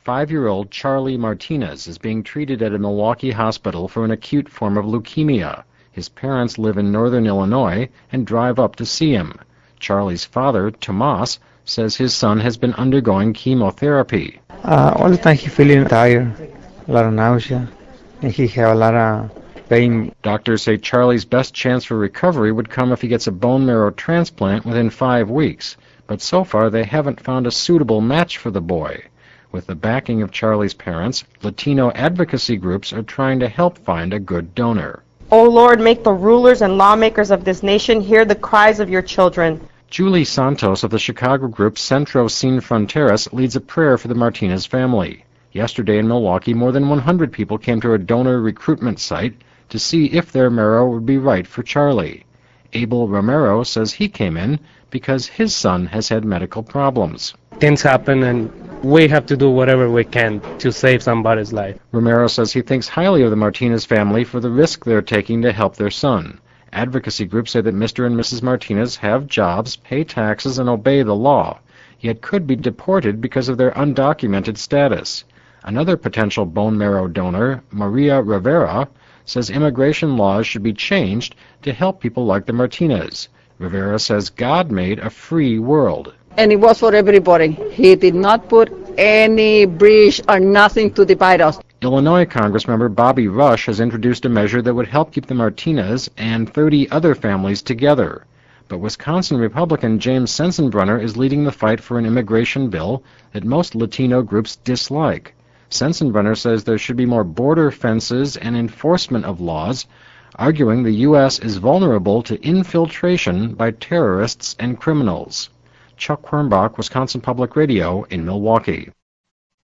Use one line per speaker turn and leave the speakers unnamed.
5-year-old Charlie Martinez is being treated at a Milwaukee hospital for an acute form of leukemia. His parents live in northern Illinois and drive up to see him. Charlie's father, Tomas, says his son has been undergoing chemotherapy.
All the time he's feeling tired, a lot of nausea, and he has a lot of pain.
Doctors say Charlie's best chance for recovery would come if he gets a bone marrow transplant within 5 weeks, but so far they haven't found a suitable match for the boy. With the backing of Charlie's parents, Latino advocacy groups are trying to help find a good donor.
O Lord, make the rulers and lawmakers of this nation hear the cries of your children.
Julie Santos of the Chicago group Centro Sin Fronteras leads a prayer for the Martinez family. Yesterday in Milwaukee, more than 100 people came to a donor recruitment site to see if their marrow would be right for Charlie. Abel Romero says he came in because his son has had medical problems.
Things happen and we have to do whatever we can to save somebody's life.
Romero says he thinks highly of the Martinez family for the risk they're taking to help their son. Advocacy groups say that Mr. and Mrs. Martinez have jobs, pay taxes, and obey the law, yet could be deported because of their undocumented status. Another potential bone marrow donor, Maria Rivera, says immigration laws should be changed to help people like the Martinez. Rivera says God made a free world.
And it was for everybody. He did not put any bridge or nothing to divide us.
Illinois Congressmember Bobby Rush has introduced a measure that would help keep the Martinez and 30 other families together. But Wisconsin Republican James Sensenbrenner is leading the fight for an immigration bill that most Latino groups dislike. Sensenbrenner says there should be more border fences and enforcement of laws, arguing the U.S. is vulnerable to infiltration by terrorists and criminals. Chuck Quirmbach, Wisconsin Public Radio in Milwaukee.